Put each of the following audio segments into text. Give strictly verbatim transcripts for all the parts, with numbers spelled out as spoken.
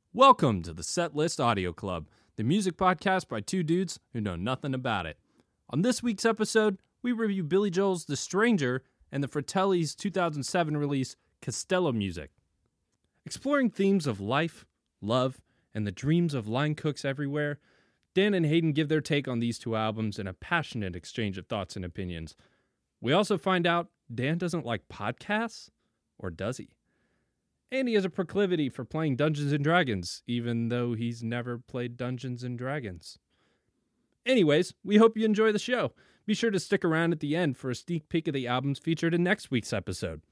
Welcome to the Set List Audio Club, the music podcast by two dudes who know nothing about it. On this week's episode, we review Billy Joel's The Stranger and the Fratelli's two thousand seven release, Costello Music. Exploring themes of life, love, and the dreams of line cooks everywhere, Dan and Hayden give their take on these two albums in a passionate exchange of thoughts and opinions. We also find out Dan doesn't like podcasts, or does he? And he has a proclivity for playing Dungeons and Dragons, even though he's never played Dungeons and Dragons. Anyways, we hope you enjoy the show. Be sure to stick around at the end for a sneak peek of the albums featured in next week's episode.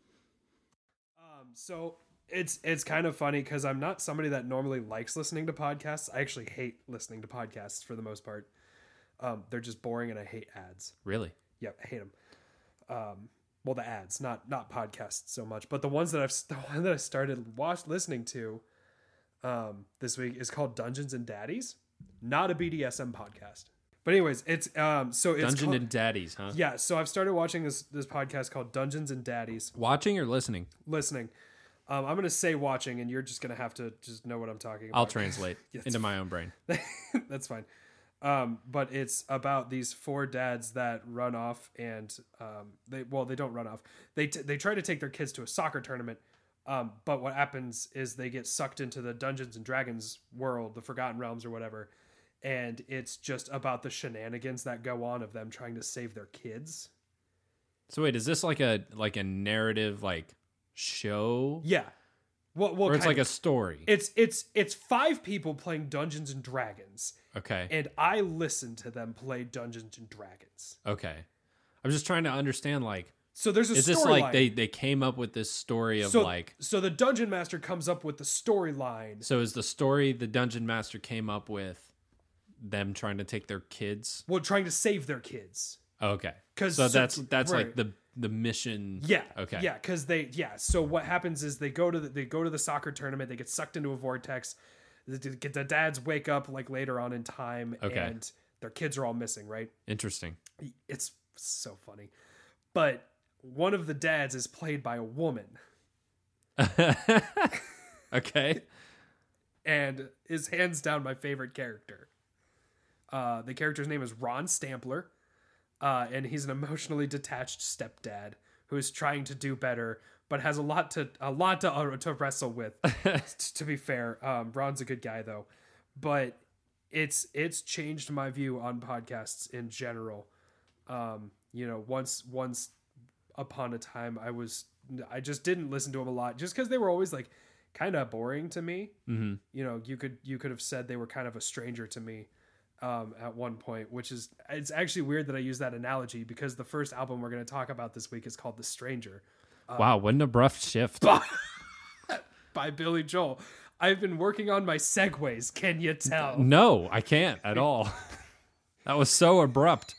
Um, so it's it's kind of funny because I'm not somebody that normally likes listening to podcasts. I actually hate listening to podcasts for the most part. Um, they're just boring and I hate ads. Really? Yep, I hate them. Um, well, the ads, not not podcasts so much, but the ones that I've the one that I started watch listening to um, this week is called Dungeons and Daddies, not a B D S M podcast. But anyways, it's um so it's Dungeon called, and Daddies, huh? Yeah, so I've started watching this this podcast called Dungeons and Daddies. Watching or listening? Listening. Um, I'm gonna say watching, and you're just gonna have to just know what I'm talking about. I'll translate Yes. into my own brain. That's fine. Um, but it's about these four dads that run off and, um, they, well, they don't run off. They, t- they try to take their kids to a soccer tournament. Um, but what happens is they get sucked into the Dungeons and Dragons world, the Forgotten Realms or whatever. And it's just about the shenanigans that go on of them trying to save their kids. So wait, is this like a like a narrative like show? Yeah. Well, well, or it's kind like of. a story? It's, it's, it's five people playing Dungeons and Dragons. Okay. And I listen to them play Dungeons and Dragons. Okay. I'm just trying to understand, like, So there's a is this storyline. like they, they came up with this story of so, like, so the dungeon master comes up with the storyline. so is the story the dungeon master came up with them trying to take their kids? Well, trying to save their kids. Okay. 'Cause so so- that's that's right. like the the mission. Yeah. Okay. Yeah, because they yeah. So what happens is they go to the, they go to the soccer tournament. They get sucked into a vortex. The, the, the dads wake up like later on in time, Okay. and their kids are all missing. Right. Interesting. It's so funny, but one of the dads is played by a woman. Okay. And is hands down my favorite character. Uh, the character's name is Ron Stampler, uh, and he's an emotionally detached stepdad who is trying to do better, but has a lot to a lot to uh, to wrestle with. To be fair, um, Ron's a good guy though, but it's it's changed my view on podcasts in general. Um, you know, once once upon a time, I was I just didn't listen to them a lot just because they were always like kind of boring to me. Mm-hmm. You know, you could you could have said they were kind of a stranger to me um, at one point, which is it's actually weird that I use that analogy because the first album we're going to talk about this week is called The Stranger. Wow, what an abrupt shift. By Billy Joel. I've been working on my segues. Can you tell? No, I can't at all. That was so abrupt.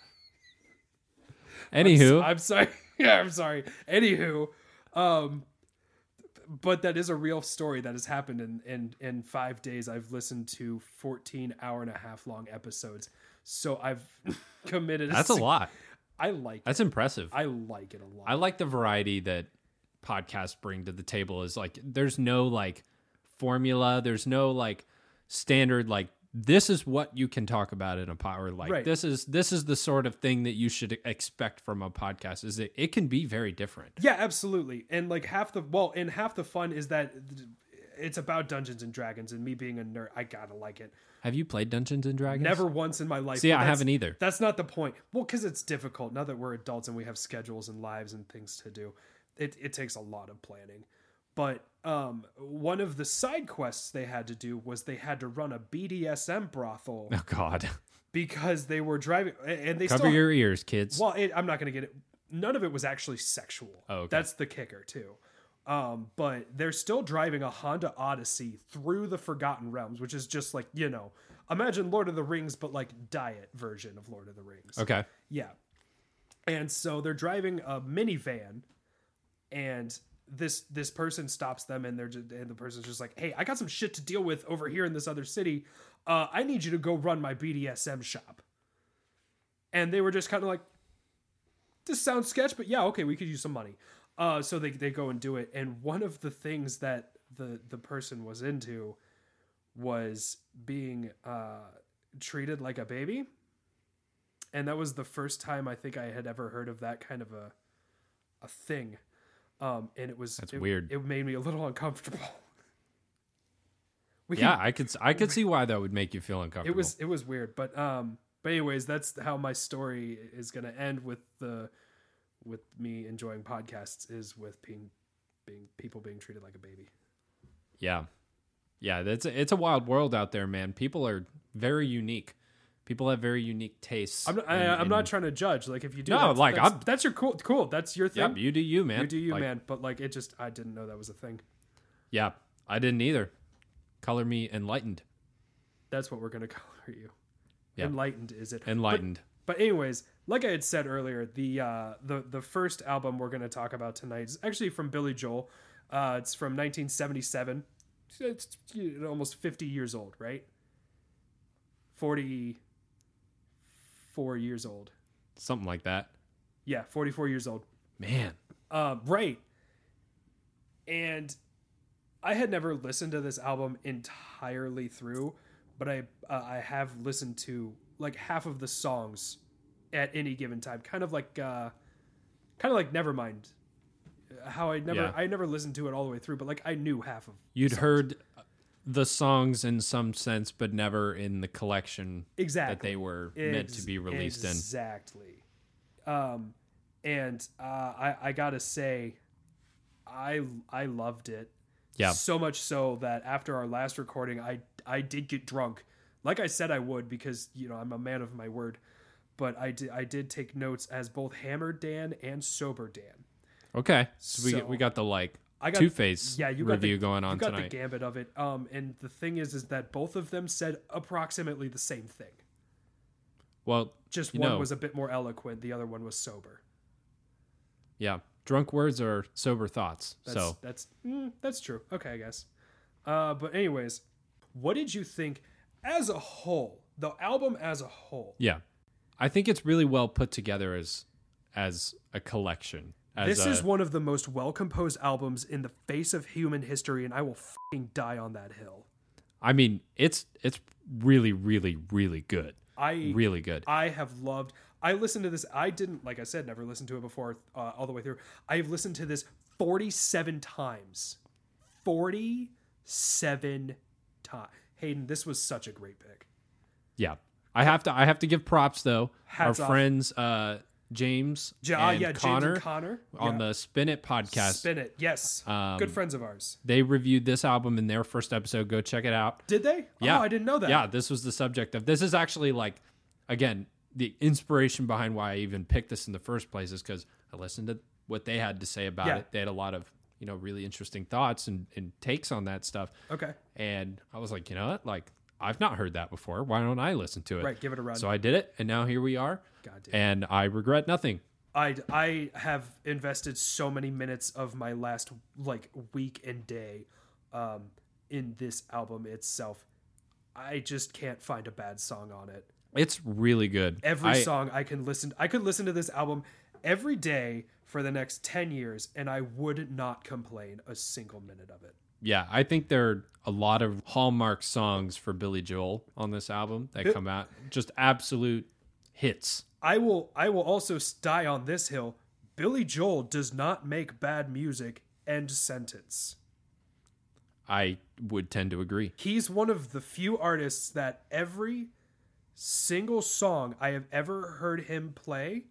Anywho, I'm, I'm sorry. Yeah, I'm sorry. Anywho, um, but that is a real story that has happened in, in, in five days. I've listened to fourteen hour and a half long episodes. So I've committed. that's a sig- lot. I like That's it. impressive. I like it a lot. I like the variety that podcasts bring to the table. Is like there's no like formula, there's no like standard like this is what you can talk about in a pod, or like Right. this is this is the sort of thing that you should expect from a podcast. Is it it can be very different. Yeah, absolutely. And like half the well, and half the fun is that it's about Dungeons and Dragons, and me being a nerd, I gotta like it. Have you played Dungeons and Dragons? Never once in my life. See, but I that's- haven't either. That's not the point. Well, because it's difficult now that we're adults and we have schedules and lives and things to do. It it takes a lot of planning. But um, one of the side quests they had to do was they had to run a B D S M brothel Oh God. because they were driving, and they Cover still. your ears, kids. Well, it, I'm not going to get it. None of it was actually sexual. Oh, okay. That's the kicker too. Um, but they're still driving a Honda Odyssey through the Forgotten Realms, which is just like, you know, imagine Lord of the Rings, but like diet version of Lord of the Rings. Okay. Yeah. And so they're driving a minivan, and this this person stops them, and they're just, and the person's just like, "Hey, I got some shit to deal with over here in this other city. Uh, I need you to go run my B D S M shop." And they were just kind of like, "This sounds sketch, but yeah, okay, we could use some money." Uh, so they they go and do it. And one of the things that the the person was into was being uh, treated like a baby. And that was the first time I think I had ever heard of that kind of a a thing. Um, and it was That's it, weird. It made me a little uncomfortable. we Yeah, can, I could I could see why that would make you feel uncomfortable. it was it was weird, but um, but anyways, that's how my story is going to end with the with me enjoying podcasts is with being being people being treated like a baby. Yeah. Yeah, that's it's a wild world out there, man. People are very unique. People have very unique tastes. I'm not, I, and- I'm and- not trying to judge. Like if you do, No, that's, like, that's, I'm- that's your cool. Cool. That's your thing. Yep, you do you, man. You do you, Like, man. But like it just, I didn't know that was a thing. Yeah, I didn't either. Color me enlightened. That's what we're gonna color you. Yeah. Enlightened is it? Enlightened. But, but anyways, like I had said earlier, the uh, the the first album we're gonna talk about tonight is actually from Billy Joel. Uh, it's from nineteen seventy-seven. It's you know, almost fifty years old, right? forty-four years old. Something like that. Yeah, forty-four years old. Man. Um, right. And I had never listened to this album entirely through, but I uh, I have listened to like half of the songs at any given time, kind of like uh, kind of like Nevermind. How I never Yeah. I never listened to it all the way through, but like I knew half of. You'd songs. heard the songs in some sense, but never in the collection exactly that they were meant to be released in. Exactly. Um, and uh, I I gotta say, I I loved it. Yeah. So much so that after our last recording, I I did get drunk, like I said I would, because you know I'm a man of my word. But I did I did take notes as both hammered Dan and sober Dan. Okay, so we So, we got the like I got Two Face yeah, you got review the, going on you got tonight. the gambit of it. Um, and the thing is, is that both of them said approximately the same thing. Well, Just you one know, was a bit more eloquent, the other one was sober. yeah, drunk words are sober thoughts. That's, so that's mm, that's true. Okay, I guess. Uh, but anyways, what did you think as a whole? The album as a whole. yeah, I think it's really well put together as as a collection. As This a, is one of the most well-composed albums in the face of human history, and I will fucking die on that hill. I mean, it's it's really, really, really good. I Really good. I have loved. I listened to this. I didn't, like I said, never listened to it before uh, all the way through. I have listened to this forty-seven times. forty-seven times. Hayden, this was such a great pick. Yeah, I have to I have to give props though. Hats Our off. friends uh, James Ja, and yeah, Connor James and Connor on yeah. the Spin It podcast. Spin It. Yes, Um, good friends of ours. They reviewed this album in their first episode. Go check it out. Did they? Yeah, Oh, I didn't know that. Yeah, this was the subject of. This is actually like, again, the inspiration behind why I even picked this in the first place is because I listened to what they had to say about Yeah. it. They had a lot of you know really interesting thoughts and, and takes on that stuff. Okay. And I was like, you know what, like I've not heard that before. Why don't I listen to it? Right. Give it a run. So I did it, and now here we are. God damn. And I regret nothing. I I have invested so many minutes of my last like week and day um, in this album itself. I just can't find a bad song on it. It's really good. Every I- song I can listen. I could listen to this album every day for the next ten years, and I would not complain a single minute of it. Yeah, I think there are a lot of hallmark songs for Billy Joel on this album that Bi- come out. Just absolute hits. I will. I will also die on this hill. Billy Joel does not make bad music. End sentence. I would tend to agree. He's one of the few artists that every single song I have ever heard him play,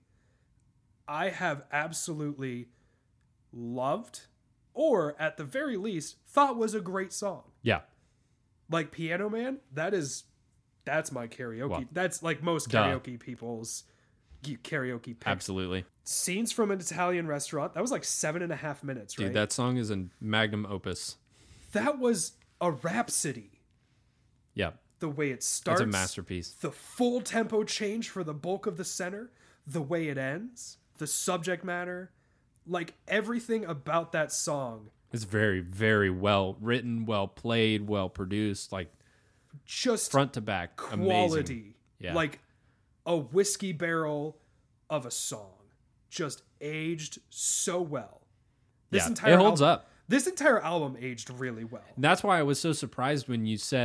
I have absolutely loved, or at the very least, thought was a great song. Yeah. Like Piano Man, that is, that's my karaoke. Well, that's like most duh. karaoke people's karaoke picks. Absolutely. Scenes from an Italian restaurant, that was like seven and a half minutes, right? Dude, that song is a magnum opus. that was a rhapsody. Yeah. The way it starts, It's a masterpiece. the full tempo change for the bulk of the center, the way it ends, the subject matter, like everything about that song It's very, very well written, well played, well produced, like just front to back. quality. Amazing. Yeah. Like a whiskey barrel of a song. Just aged so well. This yeah, entire it holds album, up. This entire album aged really well. And that's why I was so surprised when you said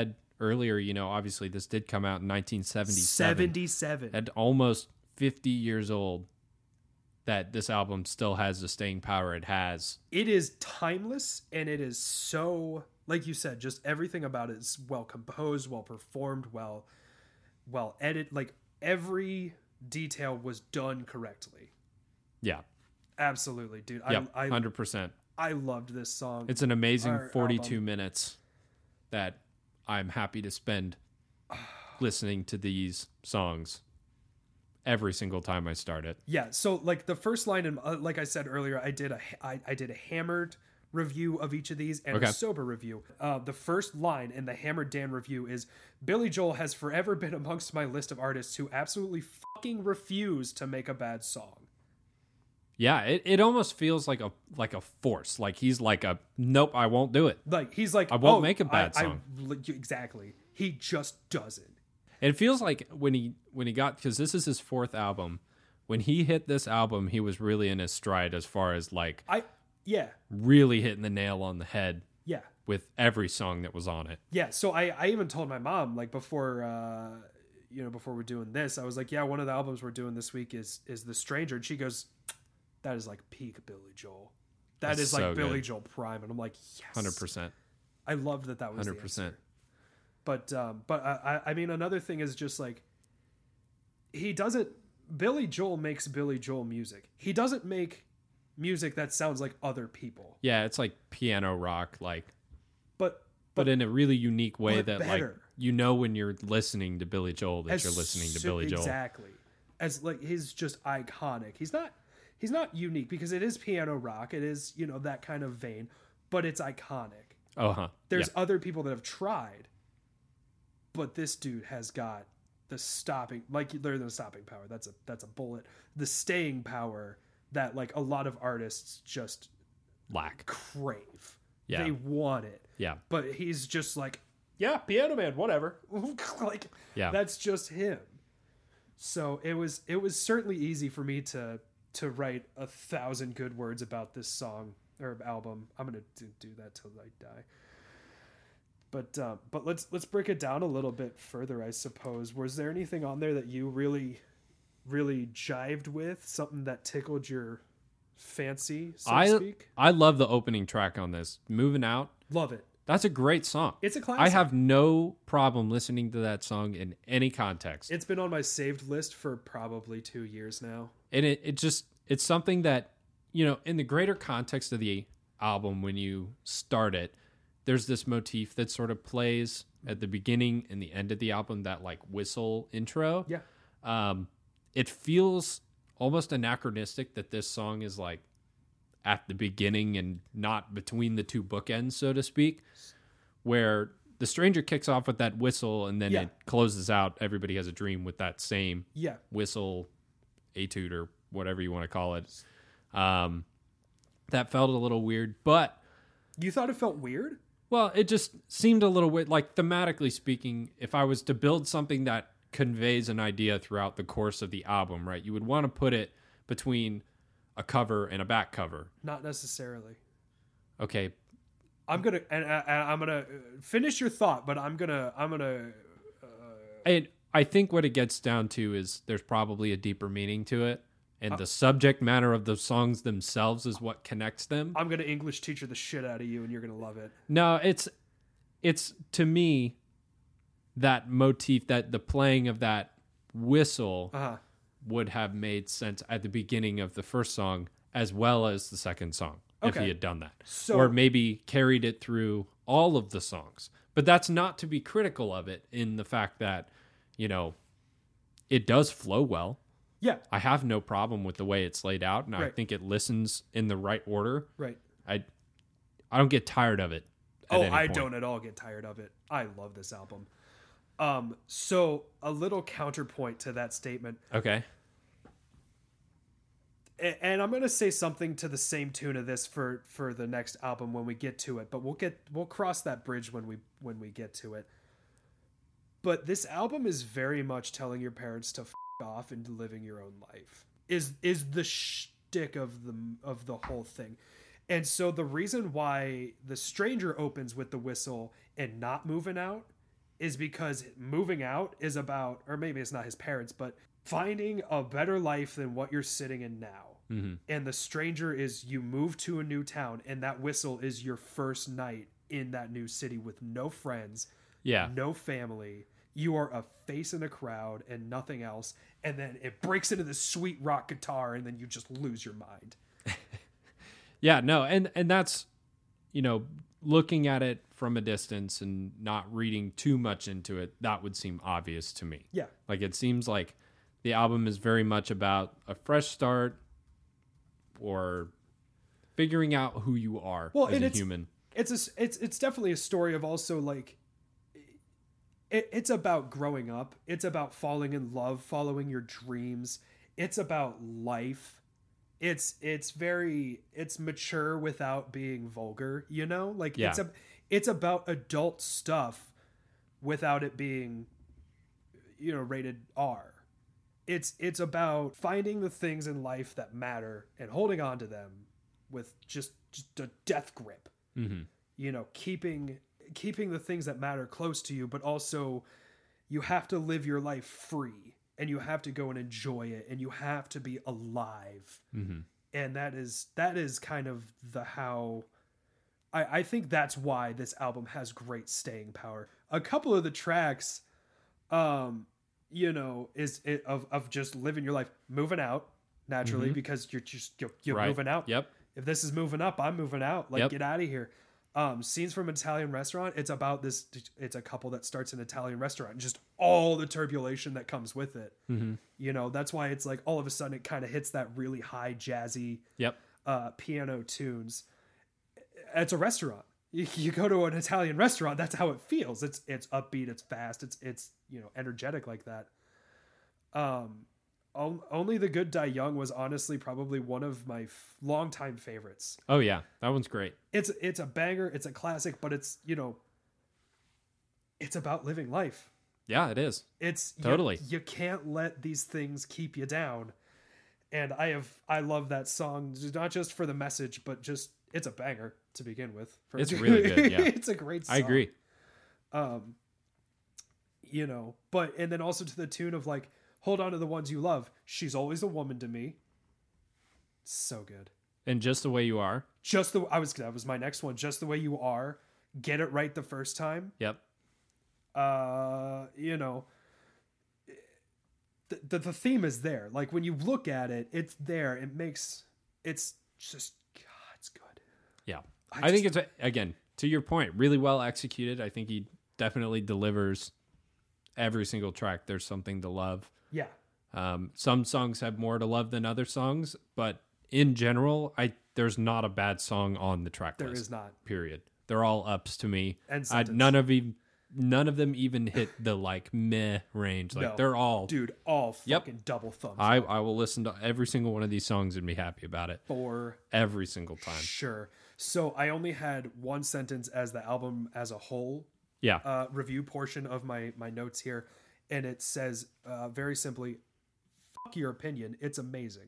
earlier, you know, obviously this did come out in nineteen seventy-seven. seventy-seven. At almost fifty years old, that this album still has the staying power it has. It is timeless, and it is so, like you said, just everything about it is well composed, well performed, well, well edited. Like every detail was done correctly. Yeah. Absolutely, dude. Yep, I, I, one hundred percent. I loved this song. It's an amazing Our forty-two album. minutes that I'm happy to spend listening to these songs every single time I start it. Yeah, so like the first line, and uh, like I said earlier, I did a I, I did a hammered review of each of these and Okay. a sober review. Uh, the first line in the Hammered Dan review is, Billy Joel has forever been amongst my list of artists who absolutely fucking refuse to make a bad song. Yeah, it, it almost feels like a like a force. Like he's like a nope, I won't do it. Like he's like, I won't oh, make a bad I- I- song. exactly. He just doesn't. It feels like when he when he got, because this is his fourth album, when he hit this album, he was really in his stride as far as like I yeah really hitting the nail on the head yeah. with every song that was on it. Yeah, so I, I even told my mom, like before uh you know, before we're doing this, I was like, yeah, one of the albums we're doing this week is is The Stranger, and she goes, that is like peak Billy Joel. That That's is like so Billy good. Joel prime, and I'm like, yes, one hundred percent. I loved that that was one the hundred percent. answer. But um, but I I mean another thing is just like he doesn't. Billy Joel makes Billy Joel music. He doesn't make music that sounds like other people. Yeah, it's like piano rock, like But but in a really unique way but that like better. you know when you're listening to Billy Joel that as you're listening to so- Billy Joel. exactly as like he's just iconic. He's not he's not unique because it is piano rock. It is, you know, that kind of vein, but it's iconic. Oh huh. There's Yeah. other people that have tried, but this dude has got the stopping, like they're the stopping power. That's a that's a bullet. The staying power that like a lot of artists just lack. crave. Yeah. They want it. Yeah. But he's just like, yeah, Piano Man, whatever. Like Yeah. that's just him. So it was it was certainly easy for me to to write a thousand good words about this song or album. I'm gonna do, do that till I die. But um, but let's let's break it down a little bit further, I suppose. Was there anything on there that you really really jived with? Something that tickled your fancy, so to I speak? I love the opening track on this. Moving Out. Love it. That's a great song. It's a classic. I have no problem listening to that song in any context. It's been on my saved list for probably two years now. and it, it just it's something that, you know, in the greater context of the album, when you start it, there's this motif that sort of plays at the beginning and the end of the album, that like whistle intro. Yeah. Um, it feels almost anachronistic that this song is like at the beginning and not between the two bookends, so to speak, where The Stranger kicks off with that whistle and then Yeah. it closes out Everybody Has a Dream with that same Yeah. whistle etude or whatever you want to call it. Um, that felt a little weird, but You thought it felt weird? well, it just seemed a little weird. Like thematically speaking, if I was to build something that conveys an idea throughout the course of the album, right, you would want to put it between a cover and a back cover. Not necessarily. Okay. I'm gonna and I, I'm gonna finish your thought, but I'm gonna I'm gonna And I think what it gets down to is there's probably a deeper meaning to it. Uh, And the subject matter of the songs themselves is what connects them. I'm gonna English teacher the shit out of you, and you're gonna love it. No, it's it's to me that motif, that the playing of that whistle Uh huh. would have made sense at the beginning of the first song as well as the second song if Okay. he had done that. So- or maybe carried it through all of the songs. But that's not to be critical of it in the fact that, you know, it does flow well. Yeah. I have no problem with the way it's laid out, and I Right. think it listens in the right order. Right. I I don't get tired of it. at Oh, any I point. don't at all get tired of it. I love this album. Um. So a little counterpoint to that statement, Okay. a- and I'm gonna say something to the same tune of this for for the next album when we get to it. But we'll get we'll cross that bridge when we when we get to it. But this album is very much telling your parents to f- off and living your own life. Is is the shtick of the of the whole thing. And so the reason why The Stranger opens with the whistle and not Moving Out is because moving out is about, or maybe it's not his parents, but finding a better life than what you're sitting in now. Mm-hmm. And The Stranger is you move to a new town, and that whistle is your first night in that new city with no friends, Yeah. no family. You are a face in a crowd and nothing else. And then it breaks into this sweet rock guitar, and then you just lose your mind. Yeah, no, and and that's, you know, looking at it from a distance and not reading too much into it, that would seem obvious to me. Yeah. Like, it seems like the album is very much about a fresh start or figuring out who you are Well, as and a it's, human. It's a, it's it's definitely a story of also like it, it's about growing up. It's about falling in love, following your dreams. It's about life. It's it's very it's mature without being vulgar, you know? Like Yeah. it's a it's about adult stuff without it being, you know, rated R. It's it's about finding the things in life that matter and holding on to them with just, just a death grip. Mm-hmm. You know, keeping keeping the things that matter close to you, but also you have to live your life free, and you have to go and enjoy it, and you have to be alive. Mm-hmm. And that is that is kind of the how I, I think that's why this album has great staying power. A couple of the tracks, um, you know, is it, of of just living your life, moving out naturally, Mm-hmm. because you're just you're, you're Right. moving out. Yep. If this is moving up, I'm moving out. Like, Yep. get out of here. Um, scenes from an Italian restaurant. It's about this. It's a couple that starts an Italian restaurant, and just all the turbulation that comes with it. Mm-hmm. You know, that's why it's like all of a sudden it kind of hits that really high jazzy Yep. uh, piano tunes. It's a restaurant. You, you go to an Italian restaurant. That's how it feels. It's it's upbeat. It's fast. It's it's you know energetic like that. Um. Only the Good Die Young was honestly probably one of my f- longtime favorites. Oh, yeah. That one's great. It's it's a banger, it's a classic, but it's, you know, it's about living life. Yeah, it is. It's Totally. you, you can't let these things keep you down. And I have I love that song, not just for the message, but just it's a banger to begin with. For It's really good, yeah. It's a great song. I agree. Um you know, but and then also to the tune of like, hold on to the ones you love. She's always a woman to me. So good. And Just the Way You Are. Just the I was that was my next one. Just the Way You Are. Get it right the first time. Yep. Uh, you know, the, the the theme is there. Like when you look at it, it's there. It makes it's just God, it's good. Yeah. I I, think just- it's, a, again, to your point, really well executed. I think he definitely delivers every single track. There's something to love. Yeah. Um, some songs have more to love than other songs, but in general, I there's not a bad song on the track There list. is not. Period. They're all ups to me. And I, sentence. none of even none of them even hit the like meh range. Like No. they're all. Dude, all Yep. fucking double thumbs I I will listen to every single one of these songs and be happy about it for every single time. sure. So I only had one sentence as the album as a whole Yeah. uh, review portion of my my notes here, and it says uh, very simply, "Fuck your opinion. It's amazing."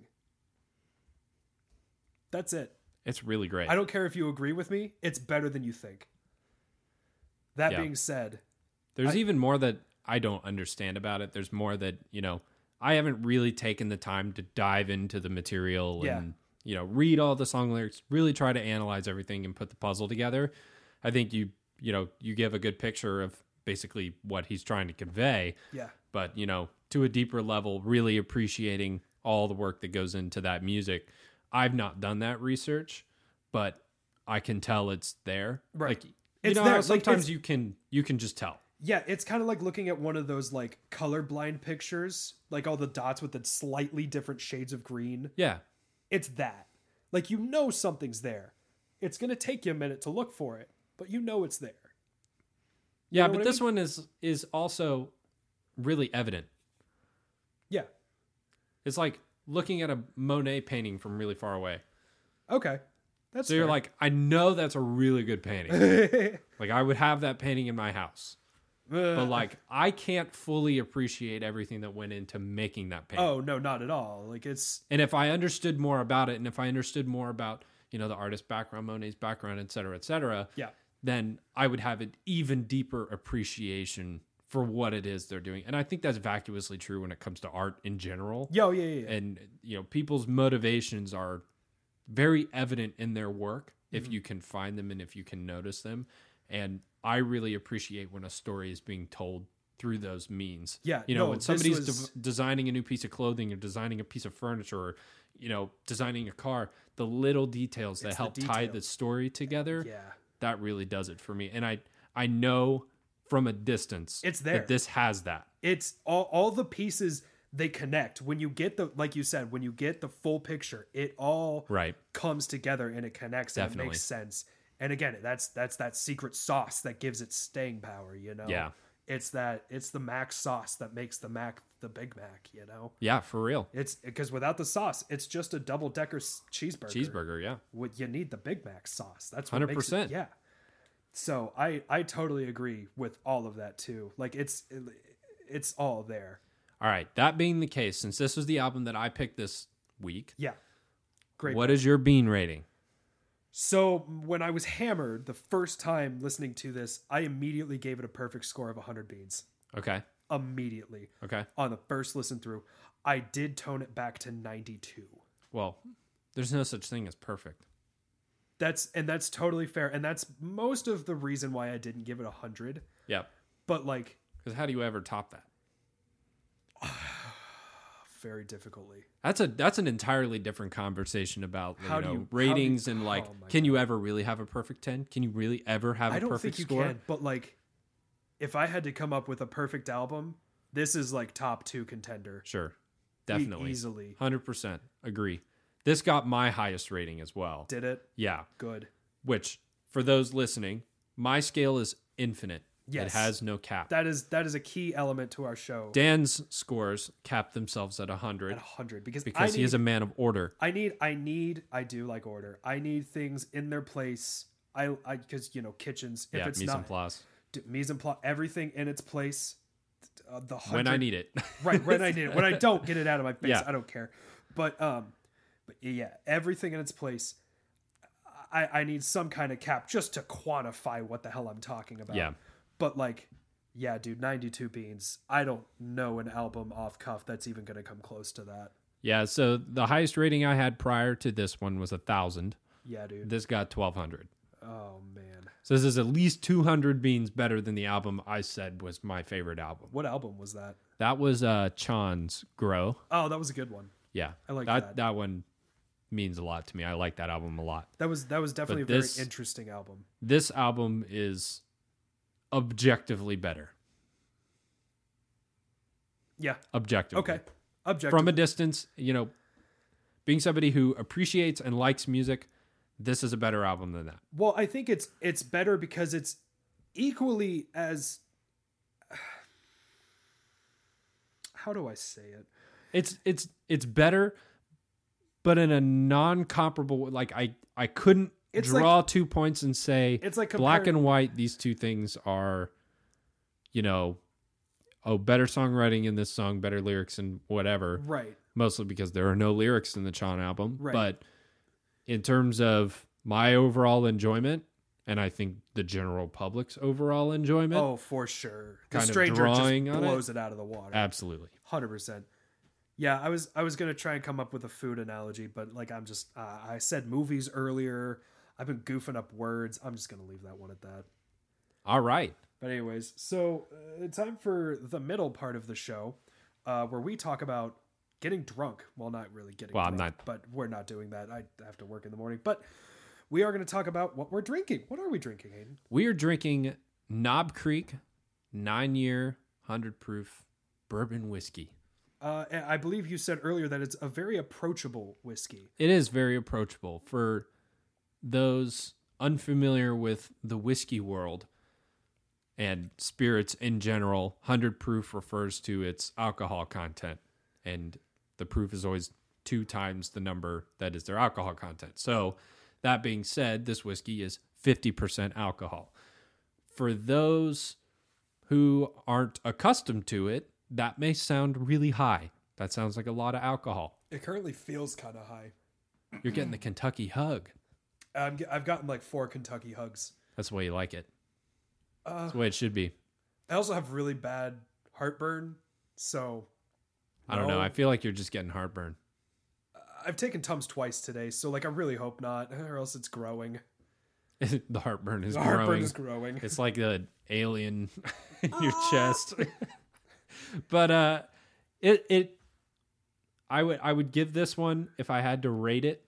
That's it. It's really great. I don't care if you agree with me. It's better than you think. That Yeah. being said, There's I- even more that I don't understand about it. There's more that, you know, I haven't really taken the time to dive into the material Yeah. and, you know, read all the song lyrics, really try to analyze everything and put the puzzle together. I think you, you know, you give a good picture of basically what he's trying to convey, yeah, but, you know, to a deeper level, really appreciating all the work that goes into that music. I've not done that research, but I can tell it's there. Right. Like, you It's know, there. how Like, sometimes it's- you can, you can just tell. yeah, it's kind of like looking at one of those like colorblind pictures, like all the dots with the slightly different shades of green. Yeah. It's that. Like, you know something's there. It's going to take you a minute to look for it, but you know it's there. You Yeah, know but what I this one is is also really evident. Yeah. It's like looking at a Monet painting from really far away. Okay. That's So you're fair. like, I know that's a really good painting. Like I would have that painting in my house. But like I can't fully appreciate everything that went into making that painting. oh, no, not at all. Like, it's, And if I understood more about it and if I understood more about, you know, the artist's background, Monet's background, et cetera, et cetera, yeah. then I would have an even deeper appreciation for what it is they're doing. And I think that's vacuously true when it comes to art in general. Yo, yeah, yeah, yeah. And, you know, people's motivations are very evident in their work if Mm-hmm. you can find them and if you can notice them. And I really appreciate when a story is being told through those means. Yeah, You know, no, when this somebody's was- de- designing a new piece of clothing or designing a piece of furniture or, you know, designing a car, the little details that It's the help tie detail. the story together, Yeah. that really does it for me. And I, I know from a distance It's there. that this has that. It's all all the pieces they connect. When you get the like you said, when you get the full picture, it all Right. comes together and it connects and it Definitely. makes sense. And again, that's that's that secret sauce that gives it staying power, you know. Yeah. It's that it's the Mac sauce that makes the Mac the Big Mac, you know. Yeah, for real. It's because without the sauce, it's just a double decker cheeseburger. Cheeseburger, yeah. What you need the Big Mac sauce. That's what one hundred makes percent. it. Yeah. So I I totally agree with all of that too. Like it's it's all there. All right. That being the case, since this was the album that I picked this week, Yeah. Great. what is your bean rating? So when I was hammered the first time listening to this, I immediately gave it a perfect score of one hundred beans. Okay. Immediately. Okay. On the first listen through. I did tone it back to ninety-two. Well, there's no such thing as perfect. That's and that's totally fair. And that's most of the reason why I didn't give it one hundred. Yep. But like Because how do you ever top that? very difficultly. That's a that's an entirely different conversation about you How do know you- how do ratings you- and like, oh my can you ever really have a perfect ten? Can you really ever have a I don't perfect think you score? can, but like if I had to come up with a perfect album, this is like top two contender. Sure, E- definitely, easily. hundred percent agree. This got my highest rating as well. Did it? Yeah, Good. which for those listening, my scale is infinite. Yes. It has no cap. That is that is a key element to our show. Dan's scores cap themselves at one At hundred one hundred because because I need, he is a man of order. I need I need I do like order. I need things in their place. I I because you know kitchens if Yeah, it's mise en not place. d- mise en place, everything in its place. Uh, the When I hundred- need it. right when I need it. When I don't get it out of my face, Yeah. I don't care. But um, but yeah, everything in its place. I I need some kind of cap just to quantify what the hell I'm talking about. Yeah. But like, yeah, dude, ninety-two beans. I don't know an album off cuff that's even going to come close to that. Yeah, so the highest rating I had prior to this one was a thousand. Yeah, dude. This got twelve hundred. Oh man, So this is at least two hundred beans better than the album I said was my favorite album. what album was that? That was uh Chan's Grow. Oh, that was a good one. Yeah. I like that. that. That one means a lot to me. I like that album a lot. That was that was definitely But a this- very interesting album. This album is objectively better. Yeah. Objectively. Okay. Objective. From a distance, you know, being somebody who appreciates and likes music, this is a better album than that. Well, I think it's it's better because it's equally as how do I say it? It's it's it's better, but in a non-comparable, like I I couldn't It's draw two points and say It's like black comparing- and white. These two things are, you know, oh, better songwriting in this song, better lyrics and whatever. Right. Mostly because there are no lyrics in the Chan album. Right. But in terms of my overall enjoyment, and I think the general public's overall enjoyment, Oh, for sure. The Kind of Stranger drawing just on it? blows it? out of the water. absolutely. one hundred percent. Yeah, I was I was going to try and come up with a food analogy, but like I'm just uh, I said movies earlier. I've been goofing up words. I'm just going to leave that one at that. All right. But anyways, so uh, time for the middle part of the show, uh, where we talk about getting drunk. Well, not really getting Well, I'm drunk, not- but we're not doing that. I have to work in the morning. But we are going to talk about what we're drinking. What are we drinking, Hayden? We are drinking Knob Creek nine year, one hundred proof bourbon whiskey. Uh, and I believe you said earlier that it's a very approachable whiskey. It is very approachable for those unfamiliar with the whiskey world and spirits in general. one hundred proof refers to its alcohol content, and the proof is always two times the number that is their alcohol content. So, that being said, this whiskey is fifty percent alcohol. For those who aren't accustomed to it, that may sound really high. That sounds like a lot of alcohol. It currently feels kind of high. You're getting the Kentucky hug. I'm, ge- I've gotten like four Kentucky hugs. That's the way you like it. Uh, That's the way it should be. I also have really bad heartburn, so I don't no. know. I feel like you're just getting heartburn. I've taken Tums twice today, so like I really hope not, or else it's growing. The heartburn is The growing. heartburn is growing. It's like an alien in your chest. But uh, it it I would I would give this one, if I had to rate it,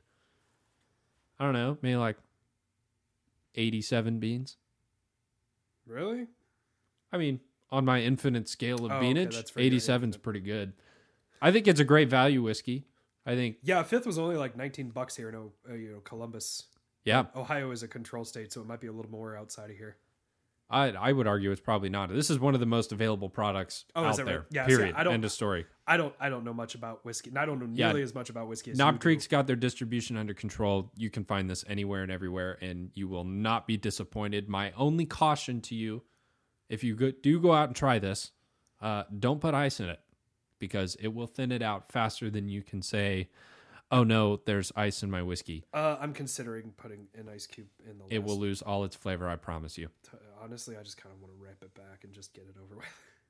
I don't know, maybe like eighty-seven beans. Really? I mean, on my infinite scale of Oh, okay, beanage, that's very eighty-seven is good. pretty good. I think it's a great value whiskey. I think, Yeah, fifth was only like nineteen bucks here in O- uh, you know Columbus. yeah, Ohio is a control state, so it might be a little more outside of here. I I would argue it's probably not. This is one of the most available products Oh, is out that there. right? Yeah, see, period. I don't- End of story. I don't I don't know much about whiskey. And I don't know Yeah. nearly as much about whiskey as Knob you do. Creek's got their distribution under control. You can find this anywhere and everywhere, and you will not be disappointed. My only caution to you, if you go, do go out and try this, uh, don't put ice in it, because it will thin it out faster than you can say, oh no, there's ice in my whiskey. Uh, I'm considering putting an ice cube in the last. It will lose all its flavor, I promise you. t- Honestly, I just kind of want to ramp it back and just get it over with.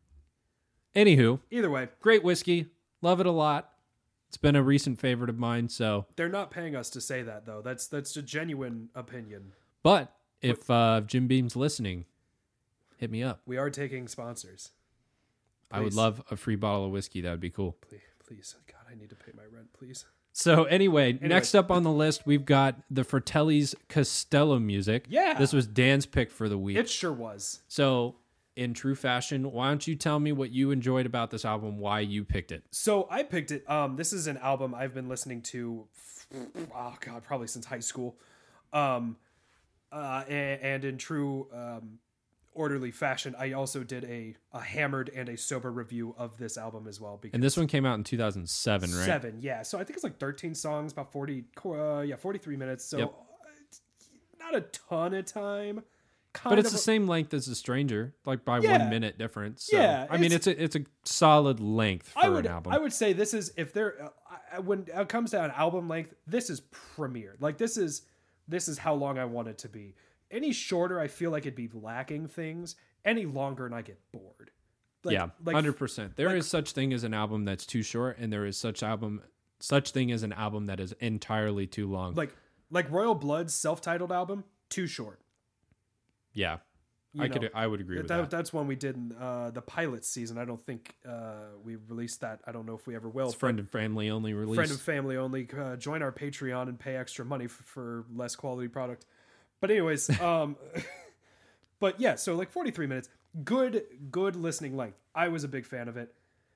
Anywho, Either way, great whiskey. Love it a lot. It's been a recent favorite of mine, so... they're not paying us to say that though. That's that's a genuine opinion. But if uh, Jim Beam's listening, hit me up. We are taking sponsors. I would Please. love a free bottle of whiskey. That would be cool. Please, please, God, I need to pay my rent, please. So anyway, Anyway. next up on the list, we've got the Fratelli's Costello music. Yeah. This was Dan's pick for the week. It sure was. So in true fashion, why don't you tell me what you enjoyed about this album, why you picked it? So I picked it. Um, this is an album I've been listening to. Oh God, probably since high school. Um, uh, and, and in true um, orderly fashion, I also did a, a hammered and a sober review of this album as well. Because And this one came out in two thousand seven, right? seven, yeah. So I think it's like thirteen songs, about forty, uh, yeah, forty-three minutes. So Yep. uh, it's not a ton of time. Kind But it's of the a- same length as A Stranger, like by Yeah. one minute difference. So, Yeah, I mean, it's- it's a it's a solid length for I would an album. I would say this is if there uh, I- when it comes to an album length, this is premiere. Like this is this is how long I want it to be. Any shorter, I feel like it'd be lacking things. Any longer, and I get bored. Like, yeah, like hundred percent. There is like- such thing as an album that's too short, and there is such album such thing as an album that is entirely too long. like like Royal Blood's self-titled album, too short. yeah, You I know, could I would agree with that, that. That's one we did in uh, the pilot season. I don't think uh, we released that. I don't know if we ever will. It's friend and family only release. Friend and family only. Uh, join our Patreon and pay extra money f- for less quality product. But anyways, um, but yeah, so like forty-three minutes, good, good listening length. I was a big fan of it.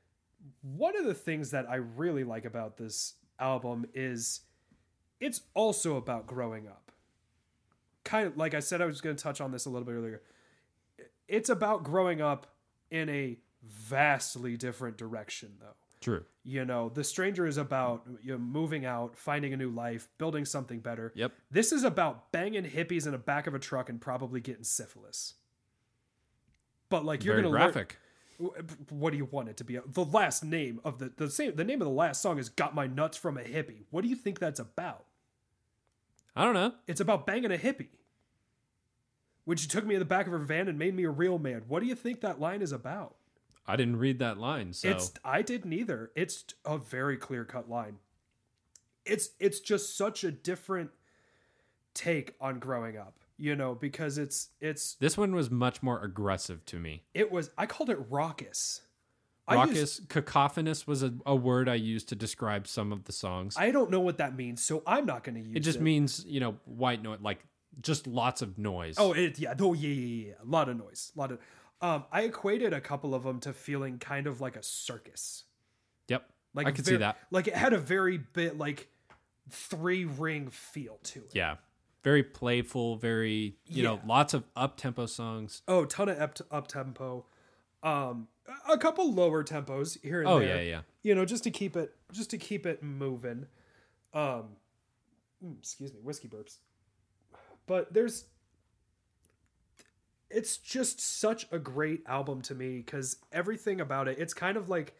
One of the things that I really like about this album is it's also about growing up. Kind of like I said, I was going to touch on this a little bit earlier. It's about growing up in a vastly different direction, though. True. You know, The Stranger is about you know, moving out, finding a new life, building something better. Yep. This is about banging hippies in the back of a truck and probably getting syphilis. But like you're Very gonna graphic. learn. What do you want it to be? The last name of the the same the name of the last song is "Got My Nuts from a Hippie." What do you think that's about? I don't know. It's about banging a hippie. When she took me in the back of her van and made me a real man. What do you think that line is about? I didn't read that line, so It's I didn't either. It's a very clear cut line. It's it's just such a different take on growing up, you know, because it's it's this one was much more aggressive to me. it was I called it raucous. I Raucous, used- cacophonous was a, a word I used to describe some of the songs. I don't know what that means, so I'm not going to use it. it just means, you know, white noise, like just lots of noise. Oh, it yeah, oh yeah, yeah, yeah, a lot of noise, a lot of. Um, I equated a couple of them to feeling kind of like a circus. yep. Like I could ver- see that. Like it had a very bit like three ring feel to it. Yeah. Very playful, very, you know, Yeah. lots of up tempo songs. Oh, ton of up, up tempo. Um, a couple lower tempos here and Oh, there. yeah, yeah. You know, just to keep it, just to keep it moving. Um, mm, excuse me, whiskey burps. But there's, it's just such a great album to me because everything about it, it's kind of like,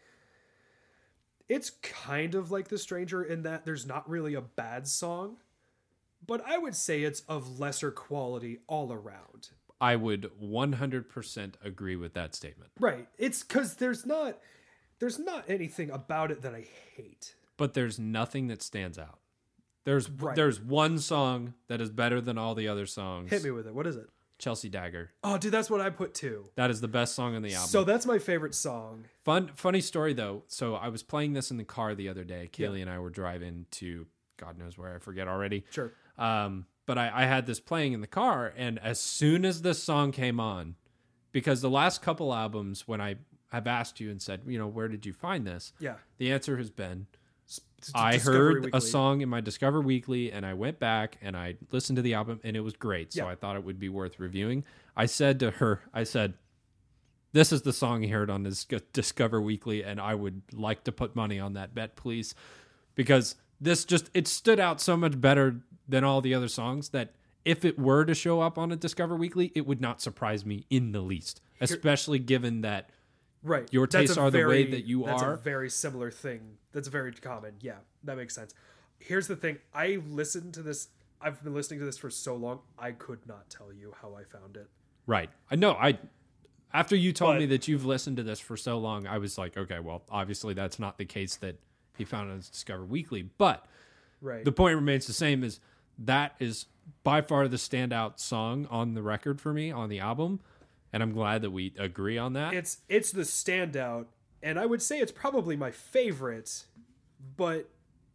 it's kind of like The Stranger in that there's not really a bad song, but I would say it's of lesser quality all around. I would one hundred percent agree with that statement. Right. It's because there's not there's not anything about it that I hate. But there's nothing that stands out. There's Right. there's one song that is better than all the other songs. Hit me with it. What is it? Chelsea Dagger. Oh, dude, that's what I put too. That is the best song on the album. So that's my favorite song. Fun funny story though. So I was playing this in the car the other day. Kaylee yeah. and I were driving to God knows where, I forget already. Sure. Um, but I, I had this playing in the car, and as soon as this song came on, because the last couple albums, when I have asked you and said, you know, where did you find this? Yeah. The answer has been, S- I Discovery heard Weekly. a song in my Discover Weekly, and I went back and I listened to the album, and it was great. So Yeah. I thought it would be worth reviewing. I said to her, I said, this is the song you heard on this Discover Weekly, and I would like to put money on that bet, please. Because this just, it stood out so much better than all the other songs that if it were to show up on a Discover Weekly, it would not surprise me in the least, especially given that right. your That's tastes a are the way very- that you that's are. a very similar thing. That's very common. Yeah, that makes sense. Here's the thing. I listened to this. I've been listening to this for so long. I could not tell you how I found it. Right. I know. I after you told But- me that you've listened to this for so long, I was like, okay, well, obviously that's not the case that he found on Discover Weekly. But Right. the point remains the same: is that is by far the standout song on the record for me on the album, and I'm glad that we agree on that. It's it's the standout, and I would say it's probably my favorite, but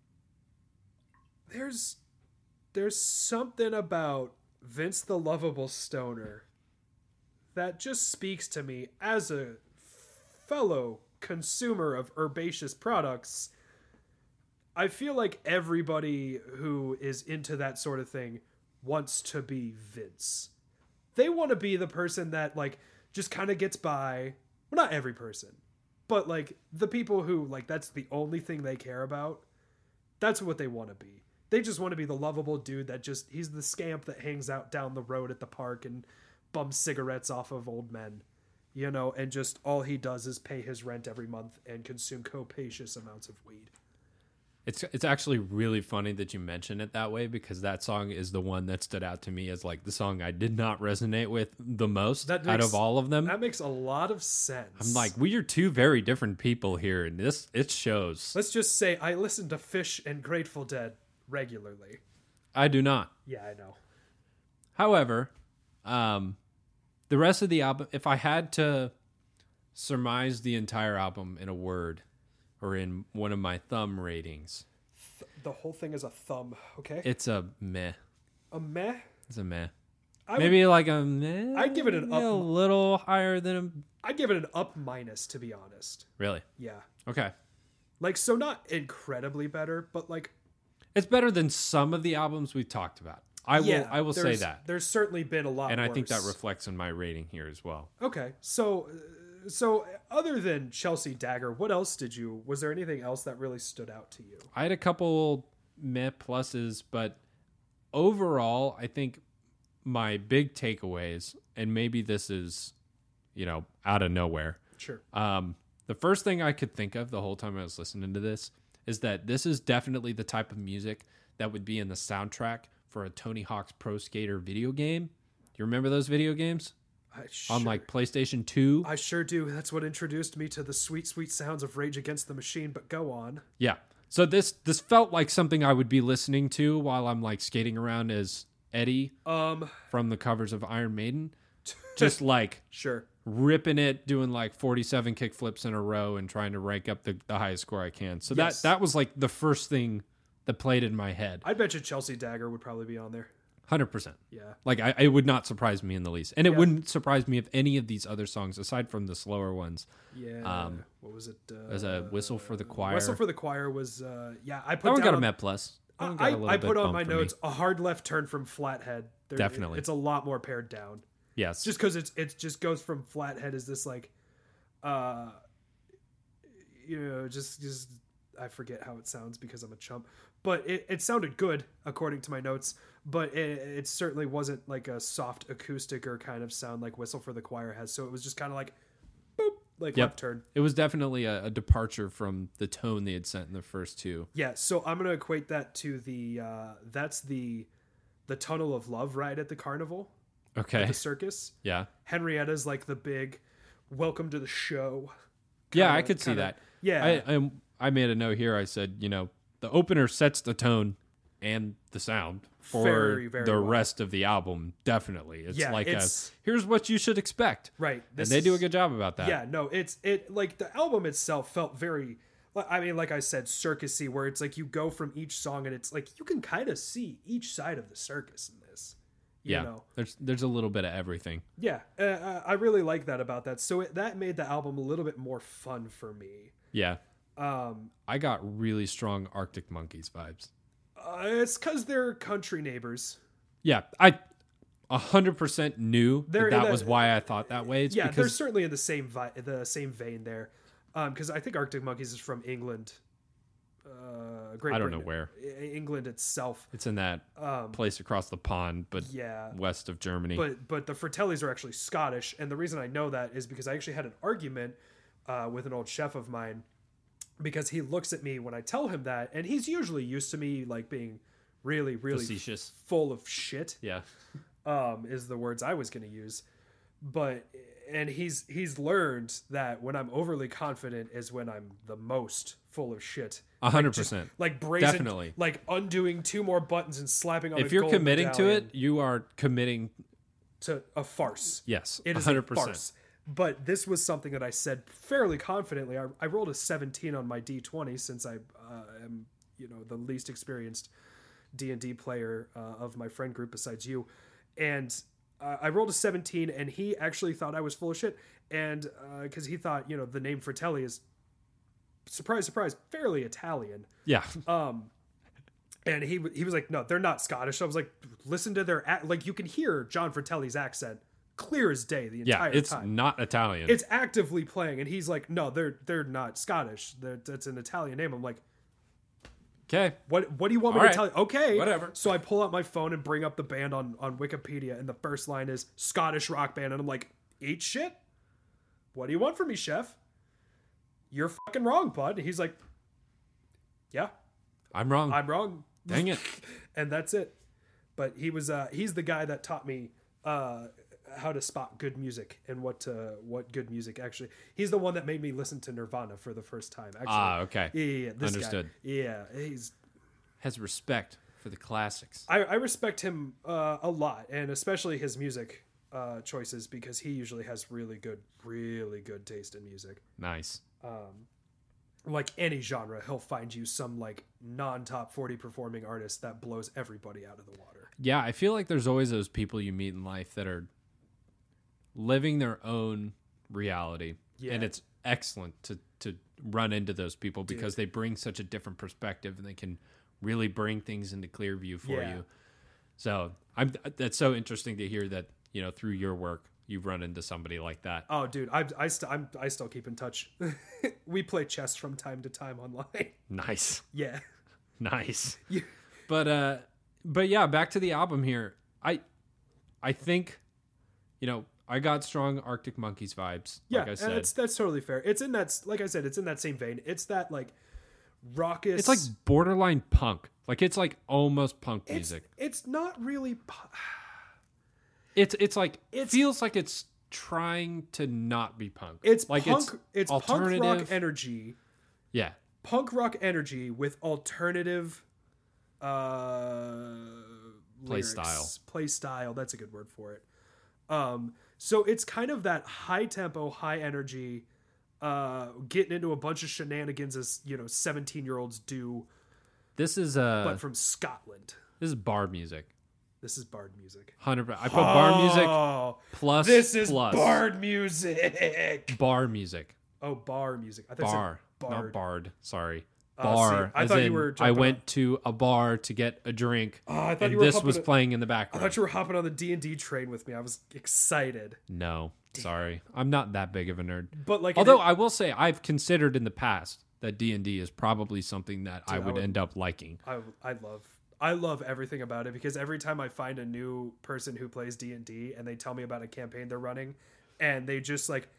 there's there's something about Vince the Lovable Stoner that just speaks to me as a fellow consumer of herbaceous products. I feel like everybody who is into that sort of thing wants to be Vince. They want to be the person that like just kind of gets by. Well, not every person, but like the people who like that's the only thing they care about. That's what they want to be. They just want to be the lovable dude that just he's the scamp that hangs out down the road at the park and bums cigarettes off of old men, you know, and just all he does is pay his rent every month and consume copious amounts of weed. It's it's actually really funny that you mention it that way, because that song is the one that stood out to me as like the song I did not resonate with the most That out makes- of all of them. That makes a lot of sense. I'm like, we are two very different people here, and this it shows. let's just say I listen to Fish and Grateful Dead regularly. I do not. Yeah, I know. However, um, the rest of the album, if I had to surmise the entire album in a word or in one of my thumb ratings, Th- the whole thing is a thumb, okay? it's a meh. a meh? It's a meh. I Maybe like a meh. I'd give it an up- A little higher than a. I'd give it an up minus, to be honest. Really? Yeah. Okay. Like, so not incredibly better, but like, It's better than some of the albums we've talked about. I yeah, will. I will say there's- that, There's certainly been a lot and I worse. think that reflects in my rating here as well. Okay, so uh, so other than Chelsea Dagger, what else did you? Was there anything else that really stood out to you? I had a couple meh pluses, but overall, I think my big takeaways, and maybe this is, you know, out of nowhere. Sure. Um, the first thing I could think of the whole time I was listening to this is that this is definitely the type of music that would be in the soundtrack for a Tony Hawk's Pro Skater video game. Do you remember those video games? I sure, On like PlayStation two? I sure do. That's what introduced me to the sweet, sweet sounds of Rage Against the Machine. But go on. Yeah. So this this felt like something I would be listening to while I'm like skating around as Eddie Um, from the covers of Iron Maiden. Just like sure. ripping it, doing like forty-seven kick flips in a row and trying to rank up the, the highest score I can. So Yes. that that was like the first thing that played in my head. I bet you Chelsea Dagger would probably be on there. one hundred percent. Yeah. Like I, it would not surprise me in the least. And it Yeah. wouldn't surprise me if any of these other songs, aside from the slower ones, Yeah. Um, what was it? Uh, there's a Whistle for the Choir. Whistle for the Choir was, uh, yeah, I put that one down got a on- Met Plus. That one got I, a little I bit put on bump my for me. notes a hard left turn from Flathead. There- Definitely. It's a lot more pared down. Yes. Just because it's it just goes from Flathead as this like, uh, you know, just just I forget how it sounds because I'm a chump, but it, it sounded good according to my notes. But it, it certainly wasn't like a soft acoustic or kind of sound like Whistle for the Choir has. So it was just kind of like, boop, like Yep. left turn. It was definitely a, a departure from the tone they had sent in the first two. Yeah. So I'm gonna equate that to the uh, that's the the Tunnel of Love ride at the carnival, Okay. at the circus. Yeah. Henrietta's like the big welcome to the show. Yeah, kinda- I could see kinda- that. Yeah. I, I I made a note here. I said, you know, the opener sets the tone and the sound for Very, very the well. rest of the album. Definitely, it's Yeah, like it's- a here's what you should expect, right. and This they do a is- good job about that. Yeah, no, it's it like the album itself felt very I mean, like I said, circusy, where it's like you go from each song and it's like you can kind of see each side of the circus in this. You yeah. know? There's there's a little bit of everything. Yeah, uh, I really like that about that. So it, that made the album a little bit more fun for me. Yeah, Um, I got really strong Arctic Monkeys vibes. uh, it's because they're country neighbors. Yeah, I a hundred percent knew They're that, in that a- was why I thought that way. It's Yeah, they're because certainly in the same vi- the same vein there. Because I think Arctic Monkeys is from England. Uh, Great I don't know Britain. where. E- England itself. it's in that Um, place across the pond, but yeah. west of Germany. But but the Fratellis are actually Scottish, and the reason I know that is because I actually had an argument uh, with an old chef of mine, because he looks at me when I tell him that, and he's usually used to me like being really really Facetious. full of shit. Yeah. Um, is the words I was going to use, but and he's he's learned that when I'm overly confident is when I'm the most full of shit. A hundred Like, just, percent. Like brazen, Definitely. like undoing two more buttons and slapping on. If a you're gold committing to medallion it, you are committing. to a farce. Yes, It a is hundred a percent. farce. But this was something that I said fairly confidently. I, I rolled a seventeen on my D twenty since I uh, am, you know, the least experienced D and D player uh, of my friend group besides you. And uh, I rolled a seventeen, and he actually thought I was full of shit. And because he thought, you know, the name Fratelli is, surprise, surprise, fairly Italian. Yeah. Um, and he he was like, no, they're not Scottish. I was like, listen to their ac- like you can hear John Fratelli's accent clear as day the Yeah, entire it's time. not Italian. It's actively playing, and he's like, no, they're they're not Scottish. They're, that's an Italian name. I'm like, okay. what what do you want me All to right. tell you? Okay, Whatever. So I pull out my phone and bring up the band on on Wikipedia, and the first line is Scottish rock band, and I'm like, eat shit. What do you want from me, chef? You're fucking wrong, bud. He's like, yeah, I'm wrong. I'm wrong. Dang it. And that's it. But he was uh he's the guy that taught me uh how to spot good music and what to what good music actually. He's the one that made me listen to Nirvana for the first time. Actually, Ah, okay. yeah, yeah, yeah, this Understood. Guy. Yeah, he's. Has respect for the classics. I, I respect him uh, a lot, and especially his music uh, choices, because he usually has really good, really good taste in music. Nice. Like any genre, he'll find you some like non-top forty performing artist that blows everybody out of the water. Yeah, I feel like there's always those people you meet in life that are living their own reality. Yeah. And it's excellent to to run into those people because they bring such a different perspective and they can really bring things into clear view for Yeah. you. So I'm that's so interesting to hear that, you know, through your work you've run into somebody like that. Oh, dude, I I, st- I'm, I still keep in touch. We play chess from time to time online. Nice. Yeah. Nice. Yeah. But uh but yeah, back to the album here. I I think, you know, I got strong Arctic Monkeys vibes, Yeah, like I and said. that's that's totally fair. It's in that, like I said, it's in that same vein. It's that like raucous. It's like borderline punk. Like it's like almost punk it's, music. It's not really. pu- It's it's like it It's- feels like it's trying to not be punk. It's like punk. It's, punk rock alternative. energy. Yeah. Punk rock energy with alternative. Uh, Play lyrics. style. Play style. That's a good word for it. Um, so it's kind of that high tempo, high energy, uh, getting into a bunch of shenanigans as you know, seventeen year olds do, This is uh but from Scotland. this is bar music. This is bard music. one hundred percent. I put bar music Oh, plus this is plus bard music. bar music. Oh, bar music. I thought you said Bar, bard. not bard. Sorry. Uh, Bar. see, I as thought you in, were I jumping went to a bar to get a drink, Oh, I thought and you were this hopping was a- playing in the I background. thought you were hopping on the D and D train with me. I was excited. No, sorry, I'm not that big of a nerd. But like, Although it- I will say, I've considered in the past that D and D is probably something that I I would would- end up liking. I, I love I love everything about it, because every time I find a new person who plays D and D and they tell me about a campaign they're running, and they just like,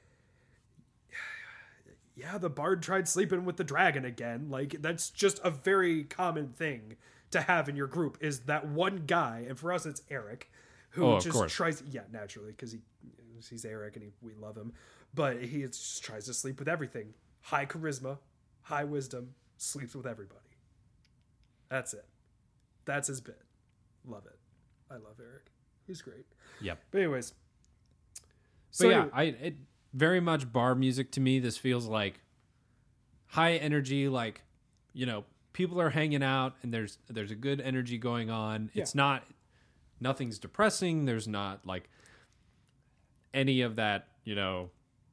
yeah, the bard tried sleeping with the dragon again. Like, that's just a very common thing to have in your group is that one guy, and for us it's Eric, who Oh, of just course. tries. Yeah, naturally, because he he's Eric and he, we love him, but he just tries to sleep with everything. High charisma, high wisdom, sleeps with everybody. That's it. That's his bit. Love it. I love Eric. He's great. Yep. But anyways, But so yeah, anyway- I it very much bar music to me. This feels like high energy, like, you know, people are hanging out and there's there's a good energy going on. Yeah. It's not nothing's depressing. There's not like any of that, you know,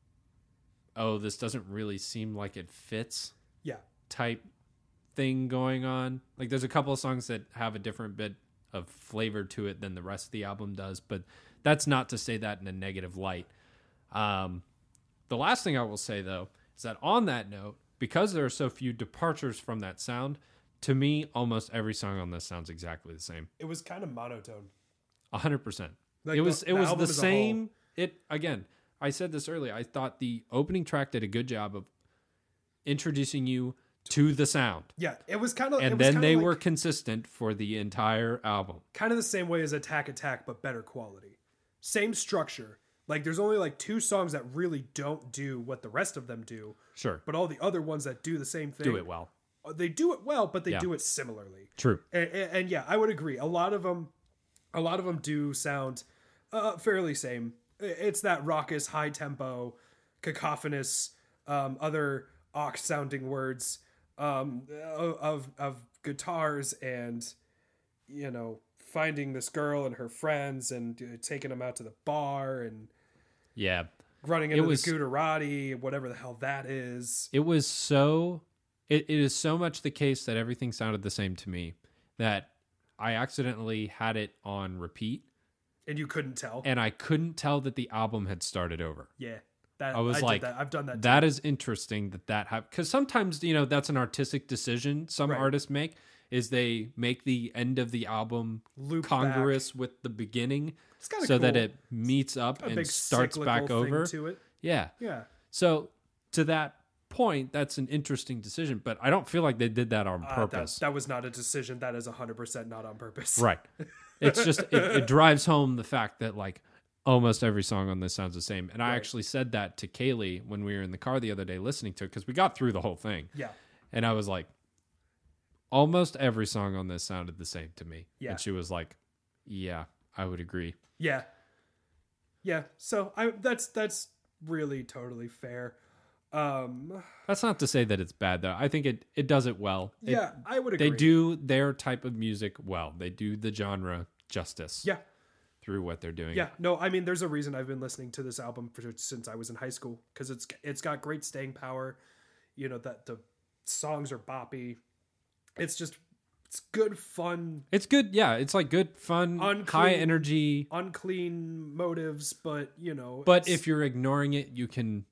oh, this doesn't really seem like it fits yeah, type thing going on. Like there's a couple of songs that have a different bit of flavor to it than the rest of the album does, but that's not to say that in a negative light. Um, the last thing I will say though is that on that note, because there are so few departures from that sound, to me, almost every song on this sounds exactly the same. it was kind of monotone. A hundred percent. Like It was the- it the was album the as a same. It again. I said this earlier. I thought the opening track did a good job of introducing you to the sound, Yeah, it was kind of, and then they were consistent for the entire album. kind of the same way as Attack Attack, but better quality. Same structure. Like there's only like two songs that really don't do what the rest of them do, Sure, but all the other ones that do the same thing do it well. They do it well, but they Yeah. do it similarly. True. And, and, and yeah, I would agree. A lot of them, a lot of them do sound uh, fairly same. It's that raucous, high tempo, cacophonous, um, other ox sounding words um, of of guitars, and you know, finding this girl and her friends and uh, taking them out to the bar and Yeah, running into was- the Gujarati, whatever the hell that is. it was so. It, it is so much the case that everything sounded the same to me that I accidentally had it on repeat, And you couldn't tell. and I couldn't tell that the album had started over. Yeah, that I was did like, that. I've done that. That too. is interesting that that happened, because sometimes, you know, that's an artistic decision some Right. artists make, is they make the end of the album Loop congruous with the beginning, It's kinda so that cool. it meets up a and big starts back cyclical thing over. to it. Yeah. Yeah, So to that point, that's an interesting decision, but I don't feel like they did that on Uh, that, purpose. that was not a decision. That is one hundred percent not on purpose. Right. It's just it, it drives home the fact that like almost every song on this sounds the same. And I Right. actually said that to Kaylee when we were in the car the other day listening to it, because we got through the whole thing. Yeah. And I was like, almost every song on this sounded the same to me. Yeah. And she was like, yeah, I would agree. Yeah. Yeah. So I that's that's really totally fair. Um That's not to say that it's bad though. I think it, it does it well. It- yeah, I would agree. they do their type of music well. They do the genre justice Yeah. through what they're doing. Yeah. No, I mean there's a reason I've been listening to this album for, since I was in high school, cuz it's it's got great staying power. You know that the songs are boppy. It's just it's good fun, It's good. Yeah. It's like good, fun, Unclean. high energy. unclean motives, but you know, But it's- if you're ignoring it, you can,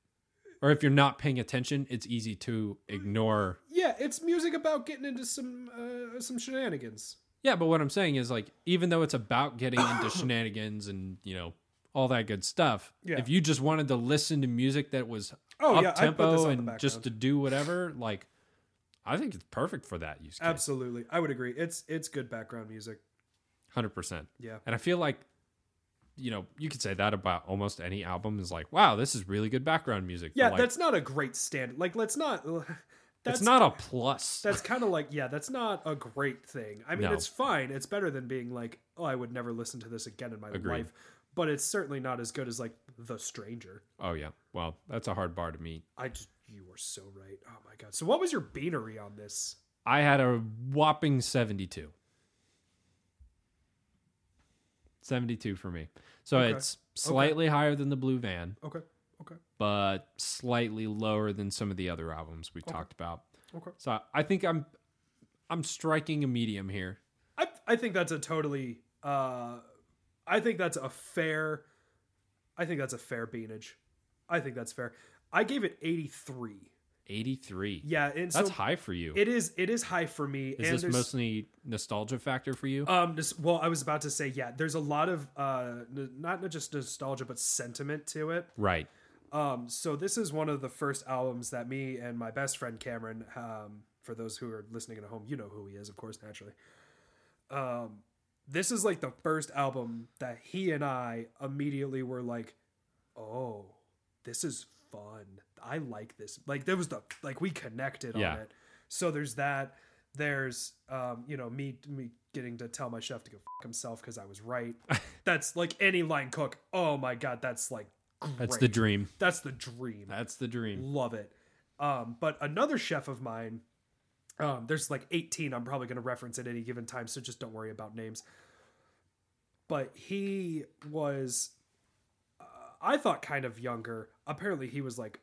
or if you're not paying attention, it's easy to ignore. yeah, it's music about getting into some uh, some shenanigans. Yeah, but what I'm saying is like, even though it's about getting into shenanigans and, you know, all that good stuff, Yeah. if you just wanted to listen to music that was Oh, up yeah, I'd put this tempo on the and just background. to do whatever, like, I think it's perfect for that use case. Absolutely, I would agree. It's it's good background music. one hundred percent. Yeah, And I feel like, you know, you could say that about almost any album is like, wow, this is really good background music. But, yeah. like, That's not a great standard. Like, let's not. That's it's not a plus. That's kind of like yeah. That's not a great thing. I mean, No. it's fine. It's better than being like, oh, I would never listen to this again in my Agreed. life. But it's certainly not as good as like The Stranger. Oh, yeah. Well, that's a hard bar to meet. I just you were so right. Oh my god. So what was your beanery on this? I had a whopping seventy-two. seventy-two for me. So Okay. it's slightly higher than the Blue Van, Okay. Okay. but slightly lower than some of the other albums we talked about. Okay. So I think I'm I'm striking a medium here. I I think that's a totally uh I think that's a fair I think that's a fair beanage. I think that's fair. I gave it eighty-three. eighty-three. Yeah, and That's so high for you. it is it is high for me. Is and this there's- mostly nostalgia factor for you? um this, well, I was about to say yeah, there's a lot of uh n- not not just nostalgia but sentiment to it. right. Um so this is one of the first albums that me and my best friend Cameron um for those who are listening at home, you know who he is, of course, naturally. Um, this is like the first album that he and I immediately were like, oh, this is fun. I like this. Like there was the, like we connected Yeah. on it. So there's that. There's, um, you know, me, me getting to tell my chef to go f- himself because I was right. That's like any line cook. Oh my God. That's like, great. That's the dream. That's the dream. That's the dream. Love it. Um, but another chef of mine, um, there's like eighteen I'm probably going to reference at any given time, so just don't worry about names. But he was, uh, I thought kind of younger. Apparently he was like,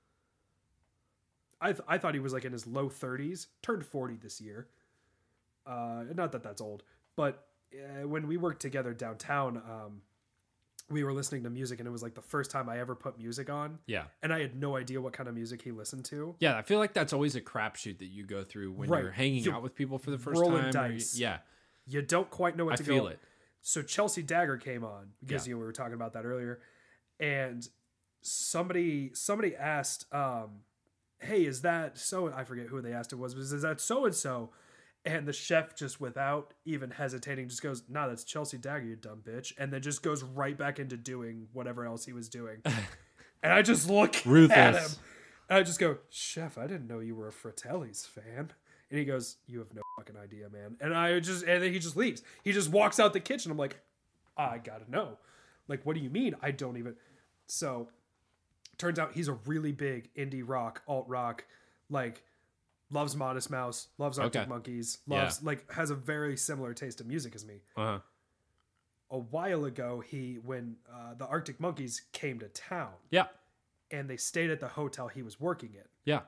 I, th- I thought he was like in his low thirties, turned forty this year. Uh, not that that's old, but uh, when we worked together downtown, um, we were listening to music, and it was like the first time I ever put music on. Yeah. And I had no idea what kind of music he listened to. Yeah, I feel like that's always a crapshoot that you go through when Right. you're hanging You're out with people for the first rolling time. or you- dice. yeah, You don't quite know what I to feel go. it. So Chelsea Dagger came on because Yeah. you know, we were talking about that earlier, and somebody somebody asked, um, "Hey, is that so?" I forget who they asked it was. Was is that so and so? And the chef just without even hesitating just goes, "Nah, that's Chelsea Dagger, you dumb bitch," and then just goes right back into doing whatever else he was doing. And I just look at him, Ruthless. and I just go, "Chef, I didn't know you were a Fratelli's fan." And he goes, "You have no fucking idea, man." And I just, and then he just leaves. He just walks out the kitchen. I'm like, I gotta know. Like, what do you mean? I don't even. So, turns out he's a really big indie rock, alt rock, like, loves Modest Mouse, loves Arctic Okay. Monkeys, loves, Yeah. like, has a very similar taste of music as me. Uh-huh. A while ago, he, when uh, the Arctic Monkeys came to town, Yeah. and they stayed at the hotel he was working in, Yeah.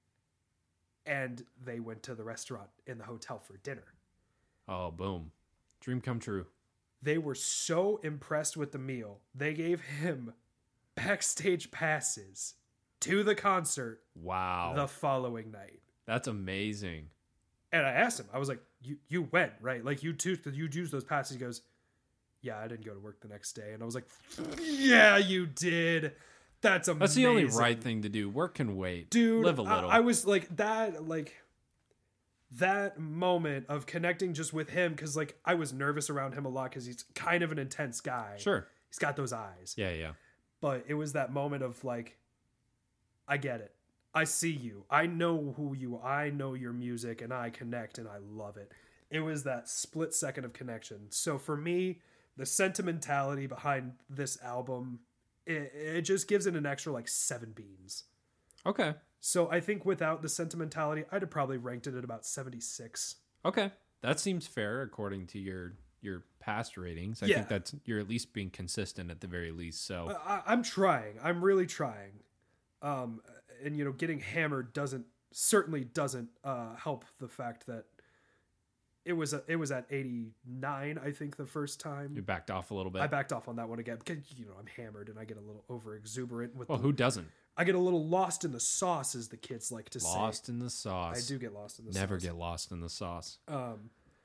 and they went to the restaurant in the hotel for dinner. Oh, boom. Dream come true. They were so impressed with the meal, they gave him backstage passes to the concert Wow. the following night. That's amazing. And I asked him, I was like, you you went, right? Like, you too, you used those passes. He goes, yeah, I didn't go to work the next day. And I was like, yeah, you did. That's amazing. That's the only right thing to do. Work can wait. Dude, Live a little. I, I was like, that, like, that moment of connecting just with him, because, like, I was nervous around him a lot because he's kind of an intense guy. Sure. He's got those eyes. Yeah, yeah. But it was that moment of, like, I get it. I see you. I know who you are. I know your music, and I connect, and I love it. It was that split second of connection. So for me, the sentimentality behind this album, it, it just gives it an extra, like, seven beans. Okay. So I think without the sentimentality, I'd have probably ranked it at about seventy-six. Okay. That seems fair according to your your past ratings. I Yeah. think that's you're at least being consistent at the very least. So I, I'm trying. I'm really trying. Um, and, you know, getting hammered doesn't, certainly doesn't uh, help the fact that it was a, it was at eighty-nine, I think, the first time. you backed off a little bit. I backed off on that one again because, you know, I'm hammered and I get a little over exuberant with well, the, who doesn't? I get a little lost in the sauce, as the kids like to say. Lost in the sauce. I do get lost in the Never sauce. get lost in the sauce. Um,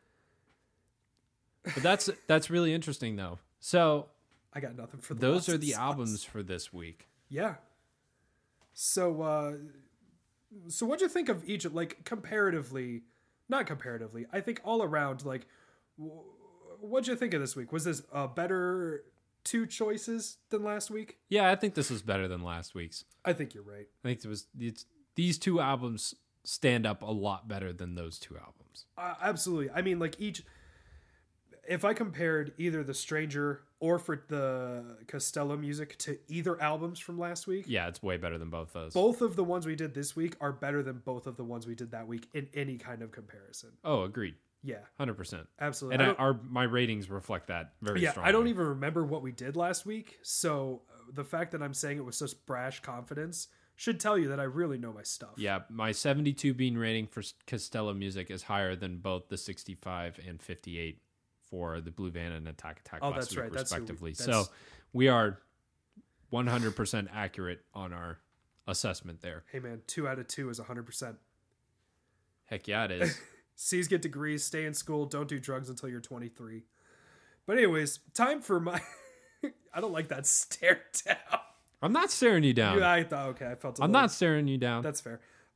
But that's that's really interesting though. So I got nothing for the those lost are in the sauce. albums for this week. Yeah. So, uh, so what'd you think of each? Like, comparatively, not comparatively. I think all around, like, w- what'd you think of this week? Was this a better two choices than last week? Yeah, I think this was better than last week's. I think you're right. I think it was it's, these two albums stand up a lot better than those two albums. Uh, absolutely. I mean, like, each. If I compared either The Stranger or for the Costello music to either albums from last week, Yeah, it's way better than both those. both of the ones we did this week are better than both of the ones we did that week in any kind of comparison. Oh, agreed. Yeah, one hundred percent. absolutely. And I I don't- our my ratings reflect that very yeah, strongly. I don't even remember what we did last week. So uh, the fact that I'm saying it with such brash confidence should tell you that I really know my stuff. Yeah, my seventy-two bean rating for Costello music is higher than both the sixty-five and fifty-eight for the Blue Van and Attack Attack Oh, last that's week, right. That's who we- respectively. that's- So we are one hundred percent accurate on our assessment there. Hey man, two out of two is one hundred percent. Heck yeah, it is. C's get degrees, stay in school, don't do drugs until you're twenty-three. But anyways, time for my... I don't like that stare down. I'm not staring you down. Yeah, I thought, okay, I felt a I'm little... not staring you down. That's fair.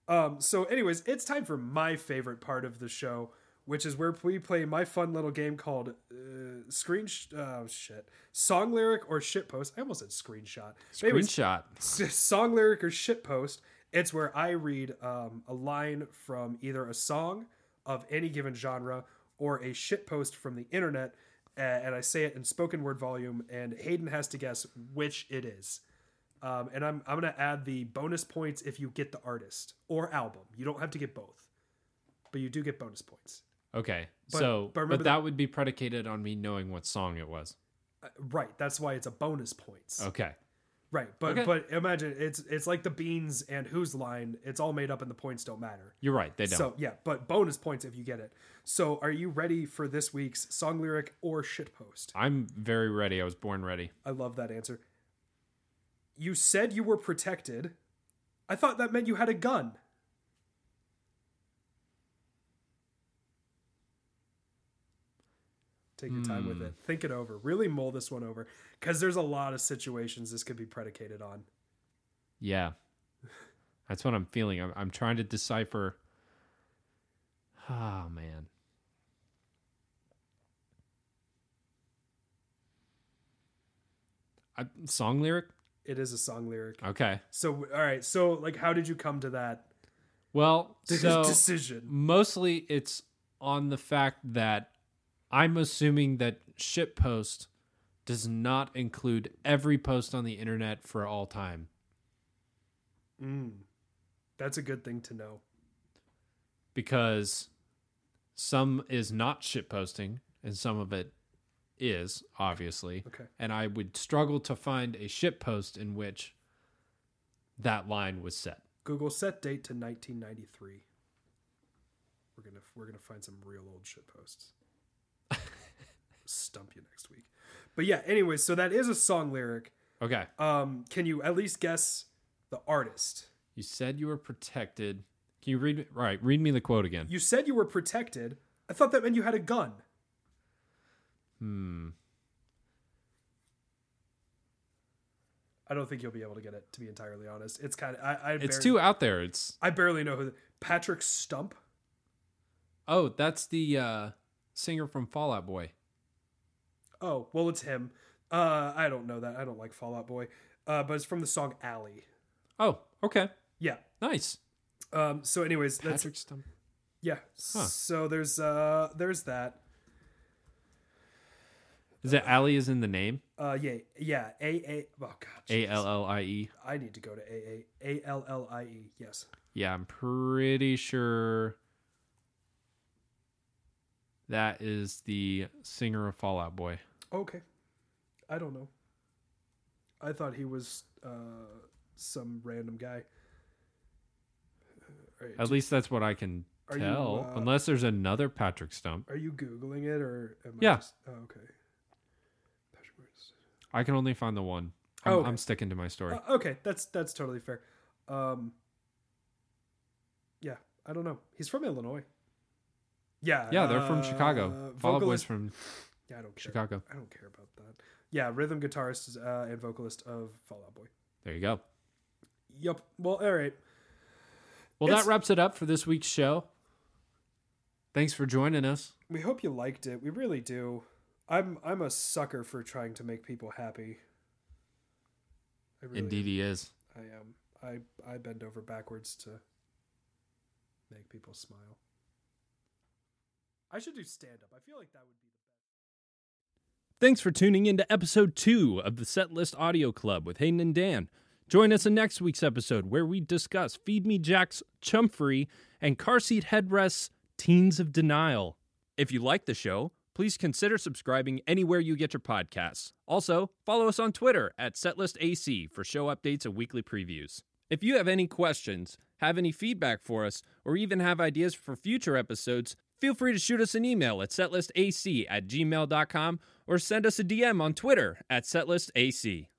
Um, so anyways, it's time for my favorite part of the show, which is where we play my fun little game called uh, screen sh- oh shit song lyric or shitpost. I almost said screenshot. Anyways, Screenshot. song lyric or shitpost. It's where I read um, a line from either a song of any given genre or a shitpost from the internet, uh, and I say it in spoken word volume, and Hayden has to guess which it is. Um, and I'm I'm gonna add the bonus points if you get the artist or album. You don't have to get both, but you do get bonus points. Okay, But- so but but, remember that that- would be predicated on me knowing what song it was. Uh, right. That's why it's a bonus points. Okay. Right. But Okay. but imagine it's it's like the Beans and Who's Line. It's all made up and the points don't matter. You're right. They don't. So yeah, but bonus points if you get it. So are you ready for this week's song lyric or shitpost? I'm very ready. I was born ready. I love that answer. You said you were protected. I thought that meant you had a gun. Take your time with it. Think it over. Really mull this one over. Because there's a lot of situations this could be predicated on. Yeah. That's what I'm feeling. I'm, I'm trying to decipher. Oh, man. I, song lyric? It is a song lyric. Okay. So, all right. So, like, how did you come to that Well, so decision? mostly it's on the fact that I'm assuming that shitpost does not include every post on the internet for all time. Mm. That's a good thing to know. Because some is not shitposting and some of it is, obviously. Okay. And I would struggle to find a shitpost in which that line was set. Google set date to nineteen ninety-three. We're gonna we're gonna find some real old shit posts. Stump you next week. But yeah, anyway, so that is a song lyric. Okay. Um, can you at least guess the artist? You said you were protected. Can you read me? Right. Read me the quote again. You said you were protected. I thought that meant you had a gun. Hmm. I don't think you'll be able to get it, to be entirely honest. It's kind of I. I It's barely, too out there. It's I barely know who. The, Patrick Stump. oh, that's the uh, singer from Fall Out Boy. Oh, well, it's him. Uh, I don't know that. I don't like Fall Out Boy. Uh, but it's from the song Alley. Oh, okay, Yeah. nice. Um. So, anyways, that's Patrick Stump. yeah. Huh. So there's uh there's that. Is it Allie is in the name? Uh. Yeah. Yeah. A A. Oh God. A jeez. L L I E. I need to go to A A A L L I E. Yes. Yeah, I'm pretty sure that is the singer of Fall Out Boy. Okay. I don't know. I thought he was uh some random guy. All right, At least that's what I can Are you, tell. uh, Unless there's another Patrick Stump. Are you googling it or? Am I Yeah. Just, oh, okay. Patrick Morris. I can only find the one. I'm, Oh, okay. I'm sticking to my story. Uh, okay, that's that's totally fair. Um, yeah, I don't know. He's from Illinois. Yeah, yeah, they're from uh, Chicago. Fall Out Boy's vocalist- from Yeah, I don't care. Chicago. I don't care about that. Yeah, rhythm guitarist uh, and vocalist of Fall Out Boy. There you go. Yep. Well, all right. Well, It's- that wraps it up for this week's show. Thanks for joining us. We hope you liked it. We really do. I'm I'm a sucker for trying to make people happy. I really Indeed, he is. I am. I I bend over backwards to make people smile. I should do stand up. I feel like that would be the best. Thanks for tuning in to episode two of the Setlist Audio Club with Hayden and Dan. Join us in next week's episode where we discuss Feed Me Jack's Chumfree and Car Seat Headrest's Teens of Denial. If you like the show, please consider subscribing anywhere you get your podcasts. Also, follow us on Twitter at SetlistAC for show updates and weekly previews. If you have any questions, have any feedback for us, or even have ideas for future episodes, feel free to shoot us an email at setlistac at gmail dot com or send us a D M on Twitter at setlistac.